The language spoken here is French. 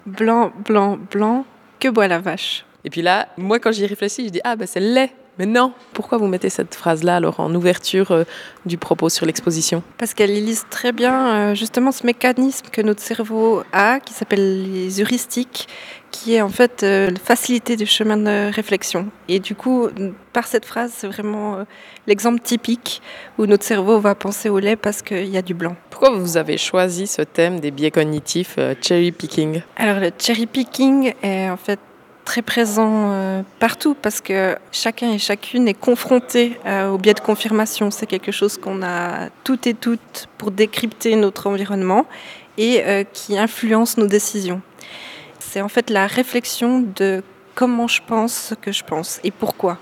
Blanc, blanc, blanc, que boit la vache? Et puis là, moi quand j'y réfléchis, je dis c'est lait. Mais non, pourquoi vous mettez cette phrase-là alors en ouverture du propos sur l'exposition? Parce qu'elle illustre très bien justement ce mécanisme que notre cerveau a, qui s'appelle les heuristiques, qui est en fait faciliter du chemin de réflexion. Et du coup, par cette phrase, c'est vraiment l'exemple typique où notre cerveau va penser au lait parce qu'il y a du blanc. Pourquoi vous avez choisi ce thème des biais cognitifs, cherry picking? Alors le cherry picking est en fait très présent partout parce que chacun et chacune est confronté au biais de confirmation. C'est quelque chose qu'on a toutes et toutes pour décrypter notre environnement et qui influence nos décisions. C'est en fait la réflexion de comment je pense ce que je pense et pourquoi.